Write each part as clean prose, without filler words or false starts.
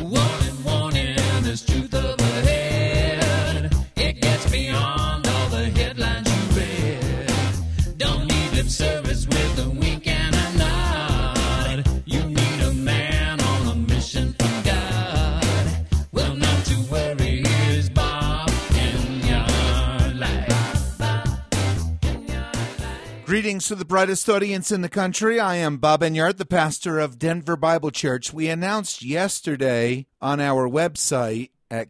Warning, warning, there's truth up ahead. It gets beyond all the headlines you read. Don't need lip service with a wink and a nod. You need a man on a mission from God. Well, not to worry, here's Bob in your life. Greetings to the brightest audience in the country. I am Bob Enyart, the pastor of Denver Bible Church. We announced yesterday on our website at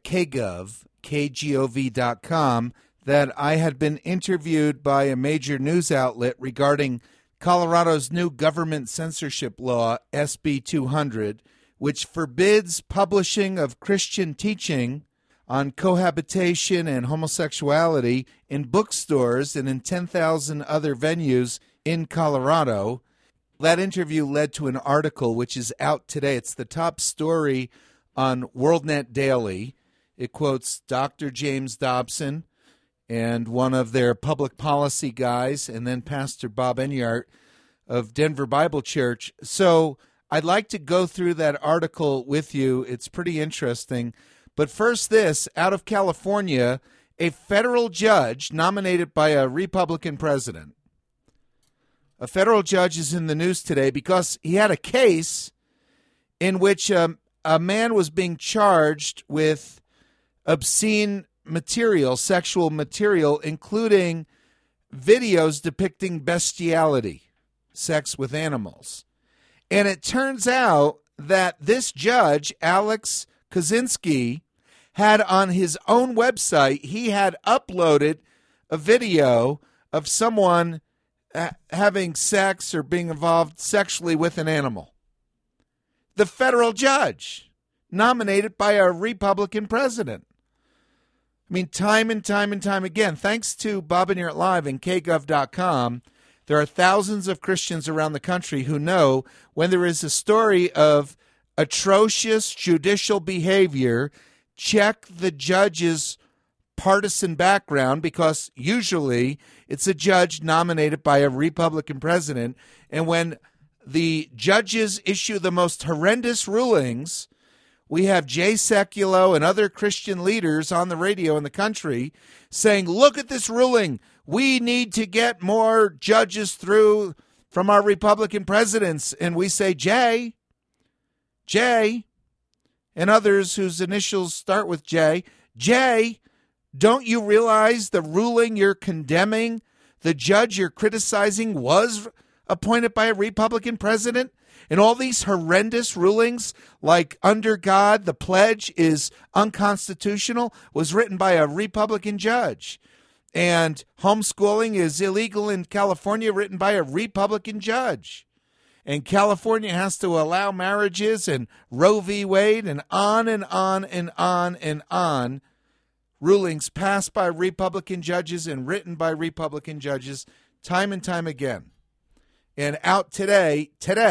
kgov.com, that I had been interviewed by a major news outlet regarding Colorado's new government censorship law, SB 200, which forbids publishing of Christian teaching on cohabitation and homosexuality in bookstores and in 10,000 other venues in Colorado. That interview led to an article which is out today. It's the top story on WorldNet Daily. It quotes Dr. James Dobson and one of their public policy guys, and then Pastor Bob Enyart of Denver Bible Church. So I'd like to go through that article with you. It's pretty interesting. But first this, out of California, a federal judge nominated by a Republican president. A federal judge is in the news today because he had a case in which a man was being charged with obscene material, sexual material, including videos depicting bestiality, sex with animals. And it turns out that this judge, Alex Kozinski, had on his own website, he had uploaded a video of someone having sex or being involved sexually with an animal. The federal judge, nominated by a Republican president. I mean, time and time and time again, thanks to Bob Enyart Live and kgov.com, there are thousands of Christians around the country who know when there is a story of atrocious judicial behavior, check the judge's partisan background, because usually it's a judge nominated by a Republican president. And when the judges issue the most horrendous rulings, we have Jay Sekulow and other Christian leaders on the radio in the country saying, look at this ruling. We need to get more judges through from our Republican presidents. And we say, Jay, and others whose initials start with J, Jay, don't you realize the ruling you're condemning, the judge you're criticizing, was appointed by a Republican president? And all these horrendous rulings, like under God, the pledge is unconstitutional, was written by a Republican judge. And homeschooling is illegal in California, written by a Republican judge. And California has to allow marriages, and Roe v. Wade, and on and on and on and on. Rulings passed by Republican judges and written by Republican judges time and time again. And out today,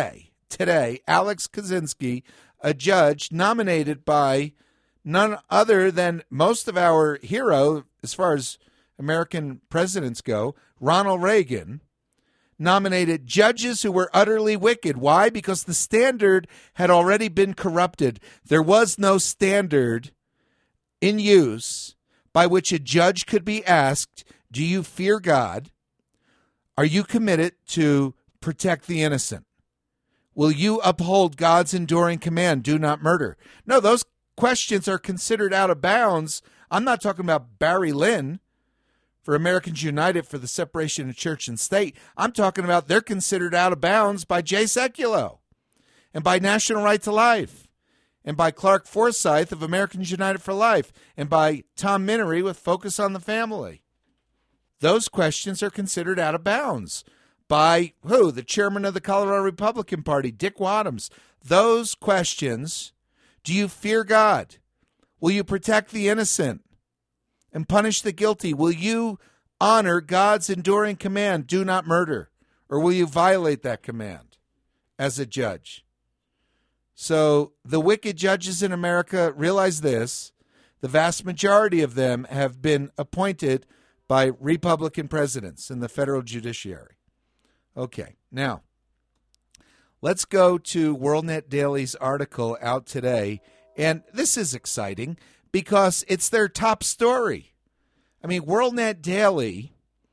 Alex Kozinski, a judge nominated by none other than most of our hero, as far as American presidents go, Ronald Reagan, nominated judges who were utterly wicked. Why? Because the standard had already been corrupted. There was no standard in use by which a judge could be asked, do you fear God? Are you committed to protect the innocent? Will you uphold God's enduring command, do not murder? No, those questions are considered out of bounds. I'm not talking about Barry Lynn for Americans United for the separation of church and state. I'm talking about they're considered out of bounds by Jay Sekulow and by National Right to Life and by Clark Forsyth of Americans United for Life and by Tom Minery with Focus on the Family. Those questions are considered out of bounds by who? The chairman of the Colorado Republican Party, Dick Wadhams. Those questions, do you fear God? Will you protect the innocent and punish the guilty? Will you honor God's enduring command, do not murder? Or will you violate that command as a judge? So the wicked judges in America realize this. The vast majority of them have been appointed by Republican presidents in the federal judiciary. Okay, now let's go to WorldNet Daily's article out today. And this is exciting because it's their top story. I mean, WorldNet Daily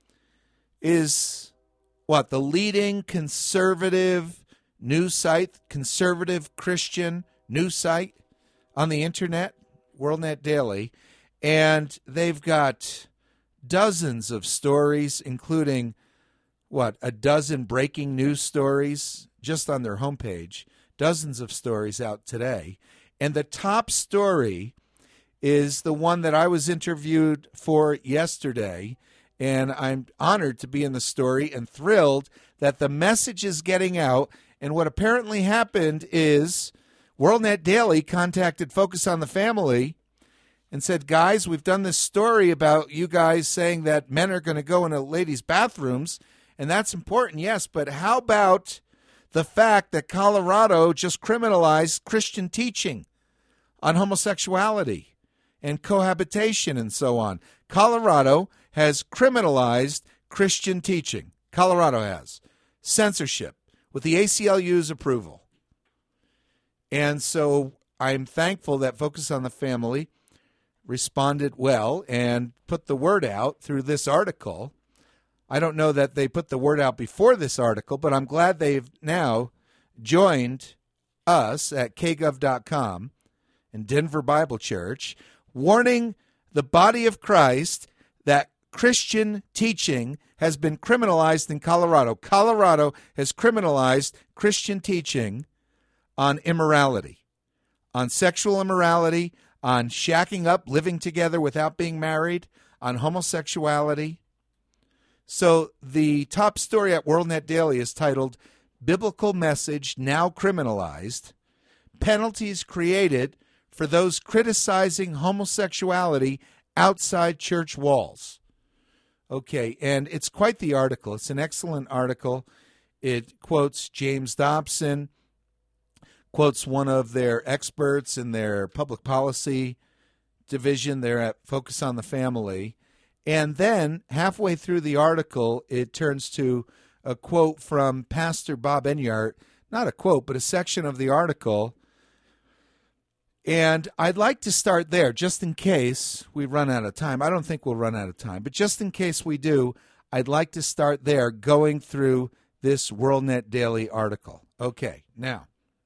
is what? The leading conservative news site, conservative Christian news site on the internet, WorldNet Daily. And they've got dozens of stories, including, a dozen breaking news stories just on their homepage. Dozens of stories out today. And the top story is the one that I was interviewed for yesterday. And I'm honored to be in the story and thrilled that the message is getting out. And what apparently happened is WorldNet Daily contacted Focus on the Family and said, guys, we've done this story about you guys saying that men are going to go into ladies' bathrooms, and that's important, yes, but how about the fact that Colorado just criminalized Christian teaching on homosexuality and cohabitation and so on? Colorado has criminalized Christian teaching. Colorado has. Censorship with the ACLU's approval. And so I'm thankful that Focus on the Family responded well and put the word out through this article. I don't know that they put the word out before this article, but I'm glad they've now joined us at kgov.com and Denver Bible Church, warning the body of Christ that Christian teaching has been criminalized in Colorado. Colorado has criminalized Christian teaching on immorality, on sexual immorality, on shacking up, living together without being married, on homosexuality. So the top story at WorldNet Daily is titled, Biblical Message Now Criminalized, Penalties Created for Those Criticizing Homosexuality Outside Church Walls. Okay, and it's quite the article. It's an excellent article. It quotes James Dobson, quotes one of their experts in their public policy division there at Focus on the Family. And then halfway through the article, it turns to a quote from Pastor Bob Enyart. Not a quote, but a section of the article. And I'd like to start there just in case we run out of time. I don't think we'll run out of time, but just in case we do, I'd like to start there going through this WorldNet Daily article. Okay, now.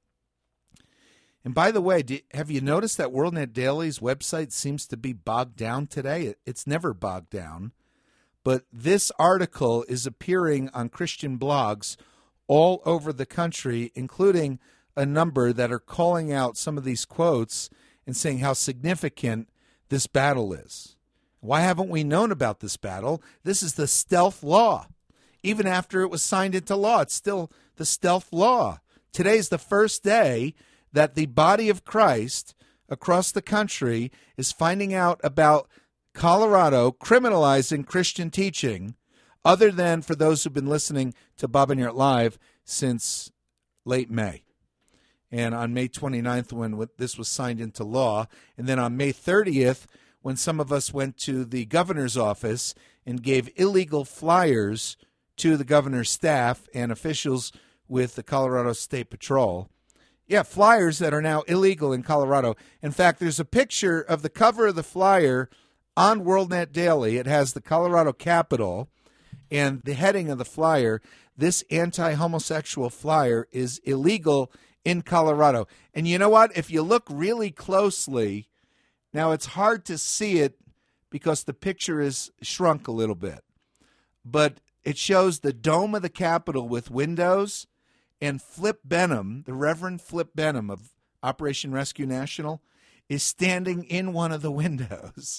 And by the way, have you noticed that WorldNet Daily's website seems to be bogged down today? It's never bogged down. But this article is appearing on Christian blogs all over the country, including a number that are calling out some of these quotes and saying how significant this battle is. Why haven't we known about this battle? This is the stealth law. Even after it was signed into law, it's still the stealth law. Today's the first day that the body of Christ across the country is finding out about Colorado criminalizing Christian teaching, other than for those who've been listening to Bob Enyart Live since late May. And on May 29th, when this was signed into law, and then on May 30th, when some of us went to the governor's office and gave illegal flyers to the governor's staff and officials with the Colorado State Patrol. Yeah, flyers that are now illegal in Colorado. In fact, there's a picture of the cover of the flyer on WorldNet Daily. It has the Colorado Capitol, and the heading of the flyer, this anti-homosexual flyer is illegal in Colorado. And you know what? If you look really closely, now it's hard to see it because the picture is shrunk a little bit, but it shows the dome of the Capitol with windows. And Flip Benham, the Reverend Flip Benham of Operation Rescue National, is standing in one of the windows.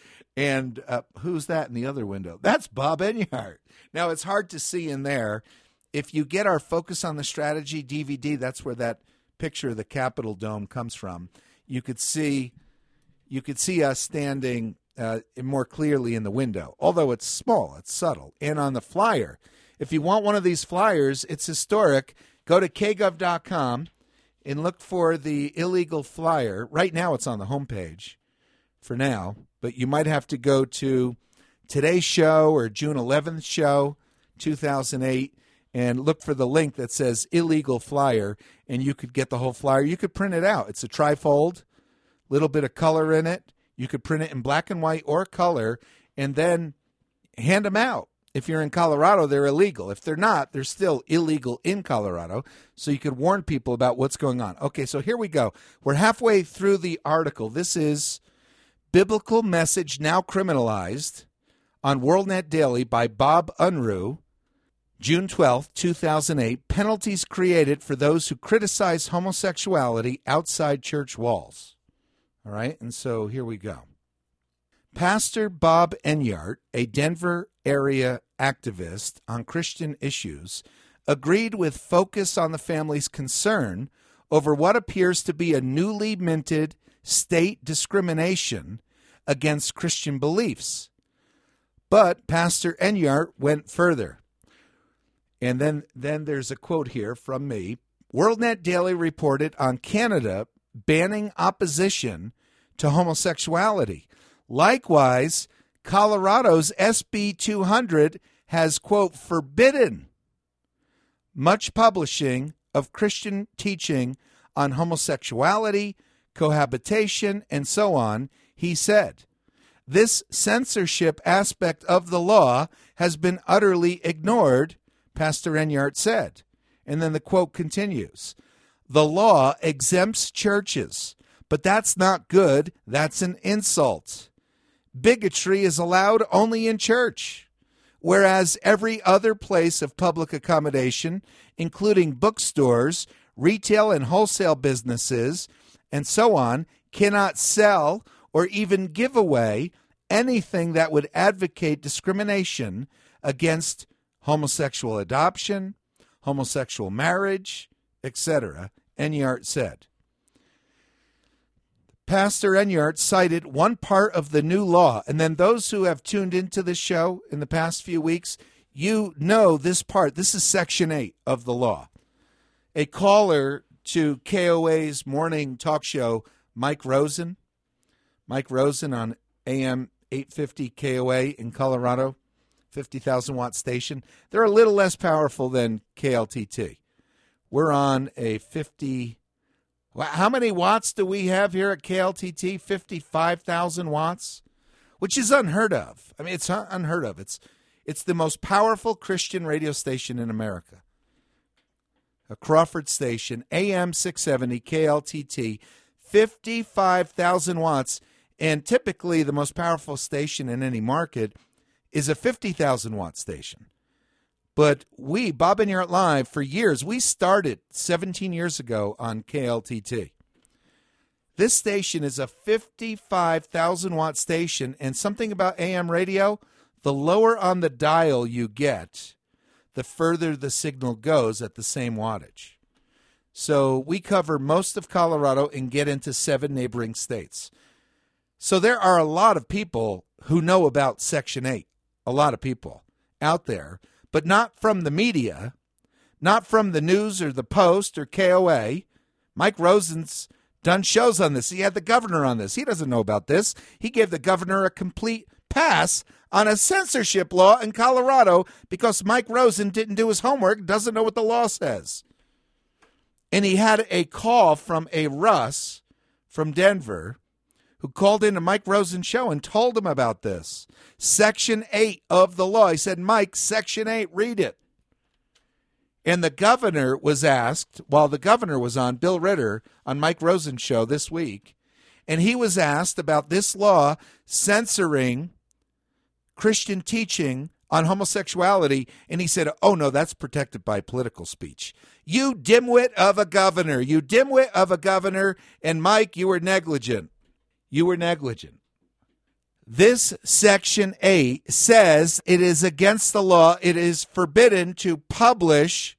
And who's that in the other window? That's Bob Enyart. Now, it's hard to see in there. If you get our Focus on the Strategy DVD, that's where that picture of the Capitol Dome comes from. You could see us standing more clearly in the window, although it's small, it's subtle. And on the flyer, if you want one of these flyers, it's historic. Go to kgov.com and look for the illegal flyer. Right now it's on the homepage for now, but you might have to go to today's show or June 11th show, 2008, and look for the link that says illegal flyer, and you could get the whole flyer. You could print it out. It's a trifold, little bit of color in it. You could print it in black and white or color and then hand them out. If you're in Colorado, they're illegal. If they're not, they're still illegal in Colorado. So you could warn people about what's going on. Okay, so here we go. We're halfway through the article. This is Biblical Message Now Criminalized on WorldNet Daily by Bob Unruh, June 12, 2008. Penalties created for those who criticize homosexuality outside church walls. All right, and so here we go. Pastor Bob Enyart, a Denver area activist on Christian issues, agreed with Focus on the Family's concern over what appears to be a newly minted state discrimination against Christian beliefs. But Pastor Enyart went further. And then there's a quote here from me. WorldNet Daily reported on Canada banning opposition to homosexuality. Likewise, Colorado's SB 200 has, quote, forbidden much publishing of Christian teaching on homosexuality, cohabitation, and so on, he said. This censorship aspect of the law has been utterly ignored, Pastor Enyart said. And then the quote continues. The law exempts churches, but that's not good. That's an insult. Bigotry is allowed only in church, whereas every other place of public accommodation, including bookstores, retail and wholesale businesses, and so on, cannot sell or even give away anything that would advocate discrimination against homosexual adoption, homosexual marriage, etc., Enyart said. Pastor Enyart cited one part of the new law, and then those who have tuned into this show in the past few weeks, you know this part. This is Section 8 of the law. A caller to KOA's morning talk show, Mike Rosen on AM 850 KOA in Colorado, 50,000 watt station. They're a little less powerful than KLTT. We're on a 50. How many watts do we have here at KLTT? 55,000 watts, which is unheard of. I mean, it's unheard of. It's the most powerful Christian radio station in America. A Crawford station, AM 670, KLTT, 55,000 watts. And typically the most powerful station in any market is a 50,000 watt station. But we, Bob Enyart Live, for years, we started 17 years ago on KLTT. This station is a 55,000 watt station, and something about AM radio, the lower on the dial you get, the further the signal goes at the same wattage. So we cover most of Colorado and get into 7 neighboring states. So there are a lot of people who know about Section 8, a lot of people out there, but not from the media, not from the news or the Post or KOA. Mike Rosen's done shows on this. He had the governor on this. He doesn't know about this. He gave the governor a complete pass on a censorship law in Colorado because Mike Rosen didn't do his homework, doesn't know what the law says. And he had a call from a Russ from Denver who called into Mike Rosen's show and told him about this. Section 8 of the law. He said, Mike, Section 8, read it. And the governor was asked, while the governor was on, Bill Ritter, on Mike Rosen's show this week, and he was asked about this law censoring Christian teaching on homosexuality, and he said, oh, no, that's protected by political speech. You dimwit of a governor. You dimwit of a governor, and Mike, you were negligent. You were negligent. This Section 8 says it is against the law. It is forbidden to publish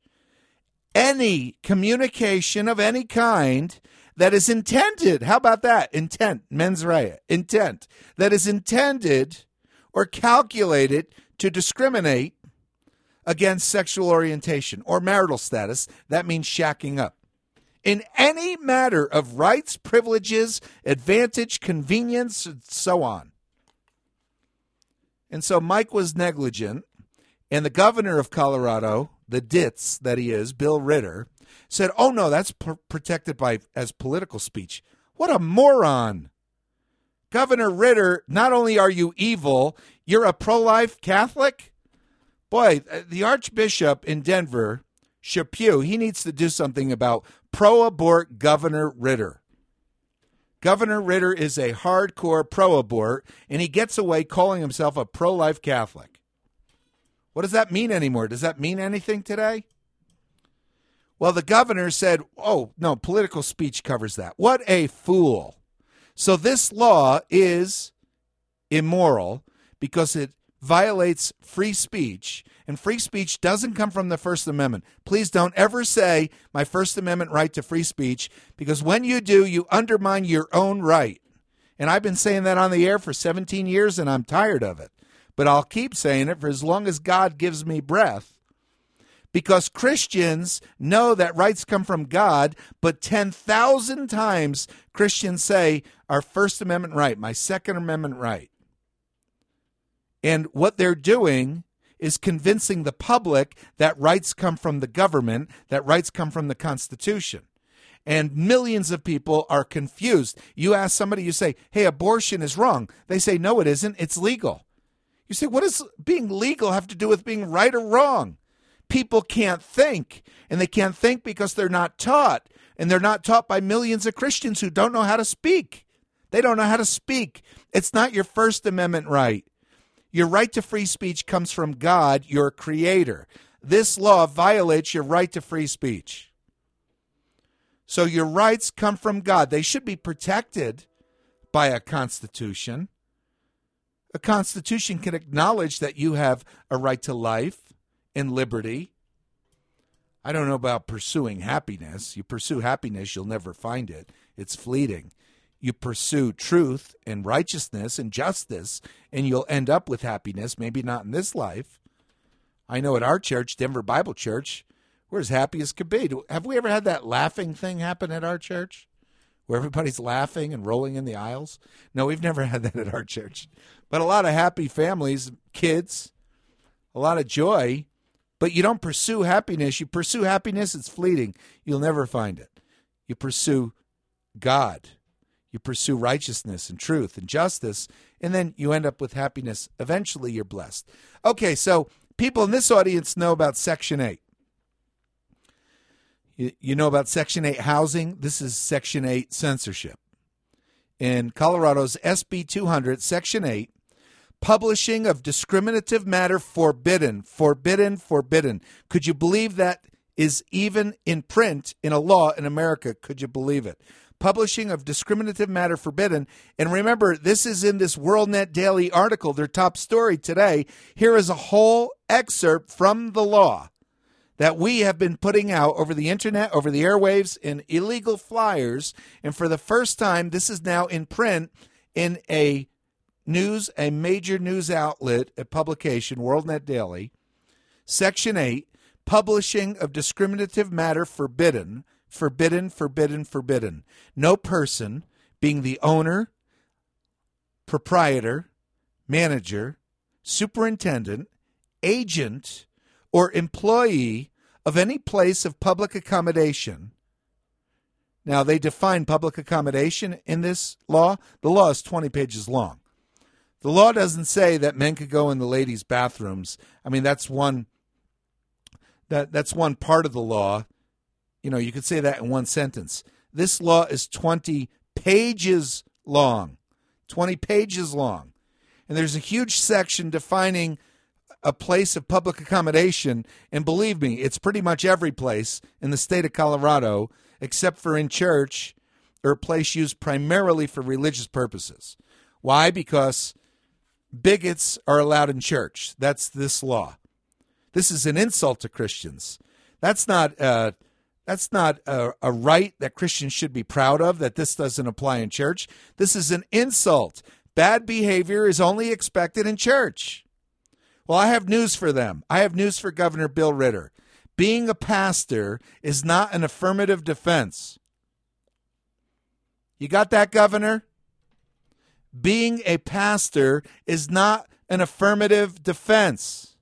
any communication of any kind that is intended. How about that? Intent, mens rea, intent. That is intended or calculated to discriminate against sexual orientation or marital status. That means shacking up. In any matter of rights, privileges, advantage, convenience, and so on. And so Mike was negligent, and the governor of Colorado, the ditz that he is, Bill Ritter, said, oh, no, that's protected by as political speech. What a moron. Governor Ritter, not only are you evil, you're a pro-life Catholic? Boy, the Archbishop in Denver, Chaput, he needs to do something about pro-abort Governor Ritter. Governor Ritter is a hardcore pro-abort, and he gets away calling himself a pro-life Catholic. What does that mean anymore? Does that mean anything today? Well, the governor said, oh, no, political speech covers that. What a fool. So this law is immoral because it violates free speech, and free speech doesn't come from the First Amendment. Please don't ever say my First Amendment right to free speech, because when you do, you undermine your own right. And I've been saying that on the air for 17 years, and I'm tired of it. But I'll keep saying it for as long as God gives me breath, because Christians know that rights come from God, but 10,000 times Christians say our First Amendment right, my Second Amendment right. And what they're doing is convincing the public that rights come from the government, that rights come from the Constitution. And millions of people are confused. You ask somebody, you say, hey, abortion is wrong. They say, no, it isn't. It's legal. You say, what does being legal have to do with being right or wrong? People can't think, and they can't think because they're not taught, and they're not taught by millions of Christians who don't know how to speak. They don't know how to speak. It's not your First Amendment right. Your right to free speech comes from God, your creator. This law violates your right to free speech. So your rights come from God. They should be protected by a constitution. A constitution can acknowledge that you have a right to life and liberty. I don't know about pursuing happiness. You pursue happiness, you'll never find it. It's fleeting. You pursue truth and righteousness and justice, and you'll end up with happiness, maybe not in this life. I know at our church, Denver Bible Church, we're as happy as could be. Have we ever had that laughing thing happen at our church, where everybody's laughing and rolling in the aisles? No, we've never had that at our church. But a lot of happy families, kids, a lot of joy. But you don't pursue happiness. You pursue happiness, it's fleeting. You'll never find it. You pursue God. You pursue righteousness and truth and justice, and then you end up with happiness. Eventually, you're blessed. Okay, so people in this audience know about Section 8. You know about Section 8 housing? This is Section 8 censorship. In Colorado's SB 200, Section 8, publishing of discriminative matter forbidden, forbidden, forbidden. Could you believe that is even in print in a law in America? Could you believe it? Publishing of discriminative matter forbidden. And remember, this is in this WorldNet Daily article, their top story today. Here is a whole excerpt from the law that we have been putting out over the internet, over the airwaves, in illegal flyers. And for the first time, this is now in print in a major news outlet, a publication, WorldNet Daily. Section 8, publishing of discriminative matter forbidden, forbidden, forbidden, forbidden. No person being the owner, proprietor, manager, superintendent, agent, or employee of any place of public accommodation. Now, they define public accommodation in this law. The law is 20 pages long. The law doesn't say that men could go in the ladies' bathrooms. I mean, that's one part of the law. You know, you could say that in one sentence. This law is 20 pages long. 20 pages long. And there's a huge section defining a place of public accommodation. And believe me, it's pretty much every place in the state of Colorado, except for in church or a place used primarily for religious purposes. Why? Because bigots are allowed in church. That's this law. This is an insult to Christians. That's not a right that Christians should be proud of, that this doesn't apply in church. This is an insult. Bad behavior is only expected in church. Well, I have news for them. I have news for Governor Bill Ritter. Being a pastor is not an affirmative defense. You got that, Governor? Being a pastor is not an affirmative defense.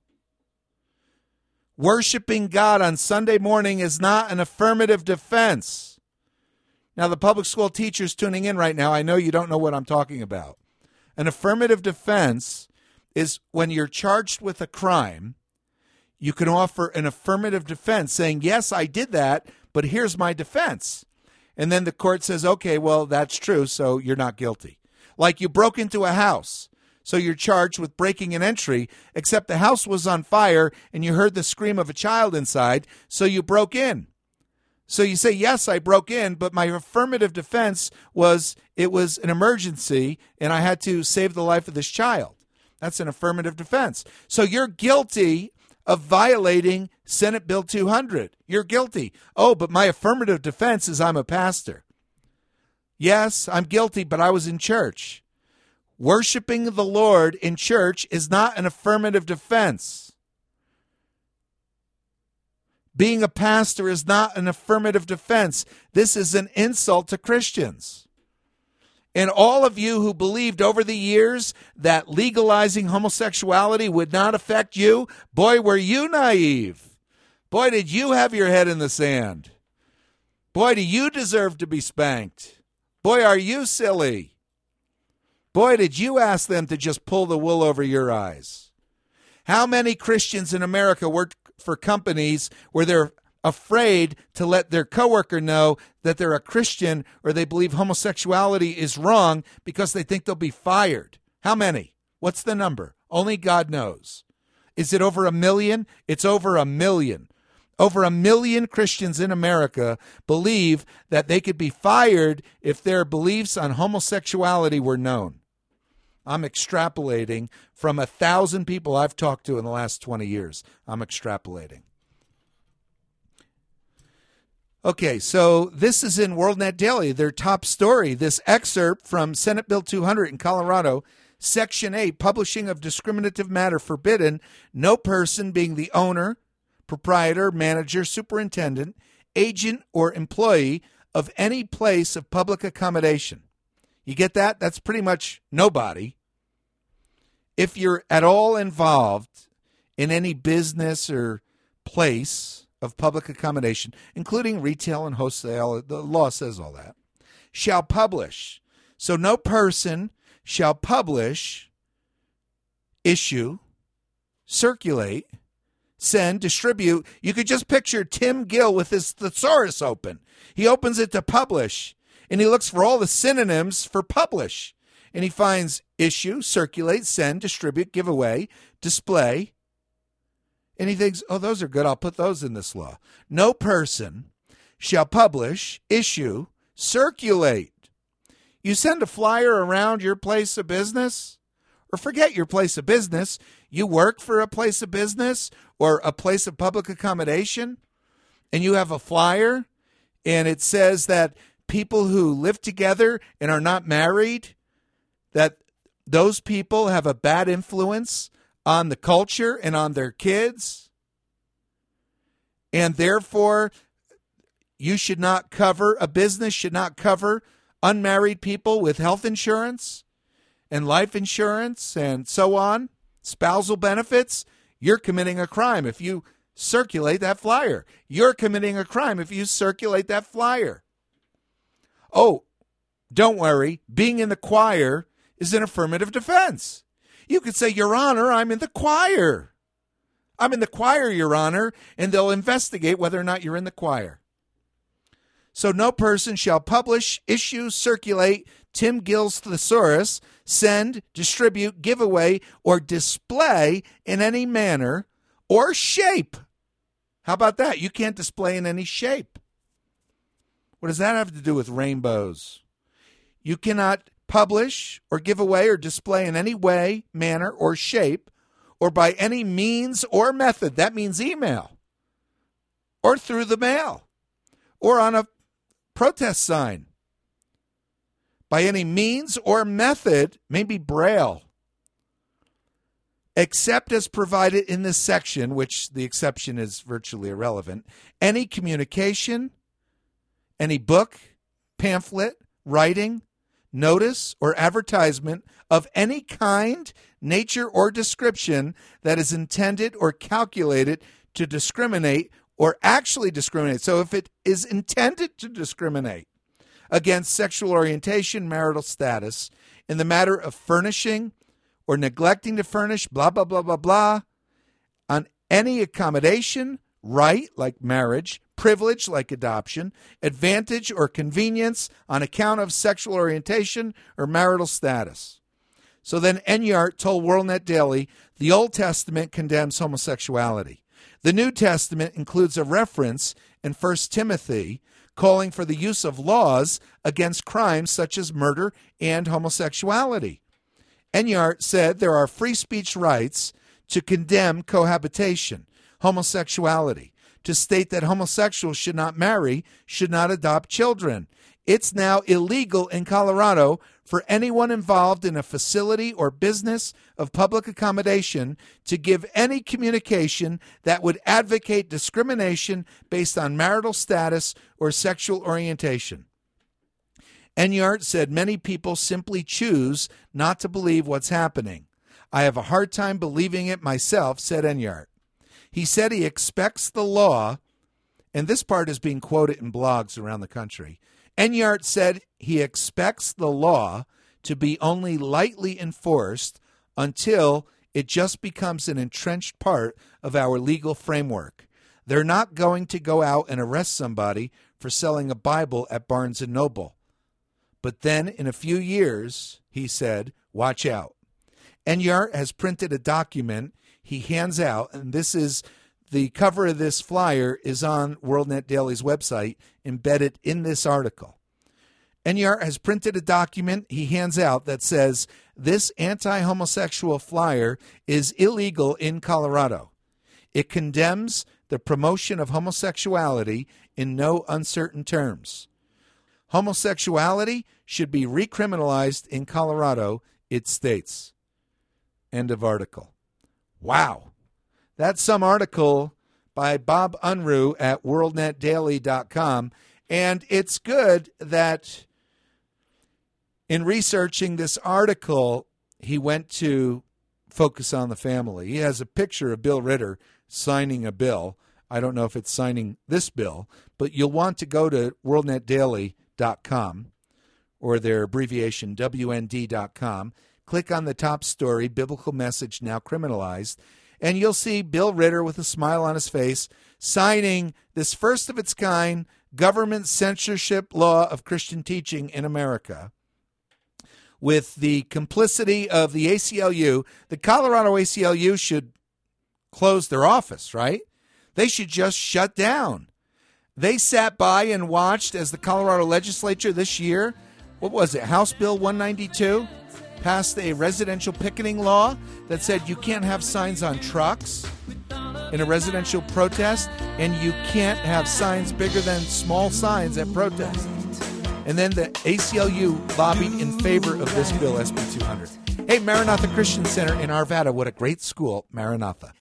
Worshiping God on Sunday morning is not an affirmative defense. Now, the public school teachers tuning in right now, I know you don't know what I'm talking about. An affirmative defense is when you're charged with a crime, you can offer an affirmative defense saying, yes, I did that, but here's my defense. And then the court says, okay, well, that's true, so you're not guilty. Like you broke into a house, so you're charged with breaking an entry, except the house was on fire and you heard the scream of a child inside, so you broke in. So you say, yes, I broke in, but my affirmative defense was it was an emergency and I had to save the life of this child. That's an affirmative defense. So you're guilty of violating Senate Bill 200. You're guilty. Oh, but my affirmative defense is I'm a pastor. Yes, I'm guilty, but I was in church. Worshiping the Lord in church is not an affirmative defense. Being a pastor is not an affirmative defense. This is an insult to Christians. And all of you who believed over the years that legalizing homosexuality would not affect you, boy, were you naive. Boy, did you have your head in the sand. Boy, do you deserve to be spanked. Boy, are you silly. Boy, did you ask them to just pull the wool over your eyes. How many Christians in America work for companies where they're afraid to let their coworker know that they're a Christian or they believe homosexuality is wrong because they think they'll be fired? How many? What's the number? Only God knows. Is it over 1 million? It's over 1 million. Over 1 million Christians in America believe that they could be fired if their beliefs on homosexuality were known. I'm extrapolating from 1,000 people I've talked to in the last 20 years. I'm extrapolating. Okay, so this is in WorldNet Daily, their top story. This excerpt from Senate Bill 200 in Colorado, Section 8, publishing of discriminative matter forbidden, no person being the owner, proprietor, manager, superintendent, agent, or employee of any place of public accommodation. You get that? That's pretty much nobody. If you're at all involved in any business or place of public accommodation, including retail and wholesale, the law says all that, shall publish. So no person shall publish, issue, circulate, send, distribute. You could just picture Tim Gill with his thesaurus open. He opens it to publish, and he looks for all the synonyms for publish. And he finds issue, circulate, send, distribute, give away, display. And he thinks, oh, those are good. I'll put those in this law. No person shall publish, issue, circulate. You send a flyer around your place of business, or forget your place of business. You work for a place of business or a place of public accommodation, and you have a flyer, and it says that people who live together and are not married, that those people have a bad influence on the culture and on their kids, and therefore you should not cover, a business should not cover unmarried people with health insurance and life insurance and so on, spousal benefits. You're committing a crime if you circulate that flyer. You're committing a crime if you circulate that flyer. Oh, don't worry, being in the choir is an affirmative defense. You could say, Your Honor, I'm in the choir. I'm in the choir, Your Honor, and they'll investigate whether or not you're in the choir. So no person shall publish, issue, circulate Tim Gill's thesaurus, send, distribute, give away, or display in any manner or shape. How about that? You can't display in any shape. What does that have to do with rainbows? You cannot publish or give away or display in any way, manner, or shape, or by any means or method. That means email, or through the mail, or on a protest sign. By any means or method, maybe Braille, except as provided in this section, which the exception is virtually irrelevant, any communication, any book, pamphlet, writing, notice, or advertisement of any kind, nature, or description that is intended or calculated to discriminate or actually discriminate. So if it is intended to discriminate against sexual orientation, marital status, in the matter of furnishing or neglecting to furnish, blah, blah, blah, blah, blah, on any accommodation, right, like marriage, privilege, like adoption, advantage or convenience on account of sexual orientation or marital status. So then Enyart told WorldNet Daily the Old Testament condemns homosexuality. The New Testament includes a reference in 1 Timothy calling for the use of laws against crimes such as murder and homosexuality. Enyart said there are free speech rights to condemn cohabitation, homosexuality, to state that homosexuals should not marry, should not adopt children. It's now illegal in Colorado for anyone involved in a facility or business of public accommodation to give any communication that would advocate discrimination based on marital status or sexual orientation. Enyart said many people simply choose not to believe what's happening. I have a hard time believing it myself, said Enyart. He said he expects the law, and this part is being quoted in blogs around the country. Enyart said he expects the law to be only lightly enforced until it just becomes an entrenched part of our legal framework. They're not going to go out and arrest somebody for selling a Bible at Barnes & Noble. But then in a few years, he said, watch out. Enyart has printed a document he hands out, and this is the cover of this flyer is on WorldNet Daily's website, embedded in this article. Enyart has printed a document he hands out that says this anti-homosexual flyer is illegal in Colorado. It condemns the promotion of homosexuality in no uncertain terms. Homosexuality should be recriminalized in Colorado, it states. End of article. Wow. That's some article by Bob Unruh at worldnetdaily.com. And it's good that in researching this article, he went to Focus on the Family. He has a picture of Bill Ritter signing a bill. I don't know if it's signing this bill, but you'll want to go to worldnetdaily.com or their abbreviation WND.com. Click on the top story, Biblical Message Now Criminalized, and you'll see Bill Ritter with a smile on his face signing this first of its kind government censorship law of Christian teaching in America with the complicity of the ACLU. The Colorado ACLU should close their office, right? They should just shut down. They sat by and watched as the Colorado legislature this year, what was it, House Bill 192, passed a residential picketing law that said you can't have signs on trucks in a residential protest, and you can't have signs bigger than small signs at protests. And then the ACLU lobbied in favor of this bill, SB 200. Hey, Maranatha Christian Center in Arvada, what a great school, Maranatha.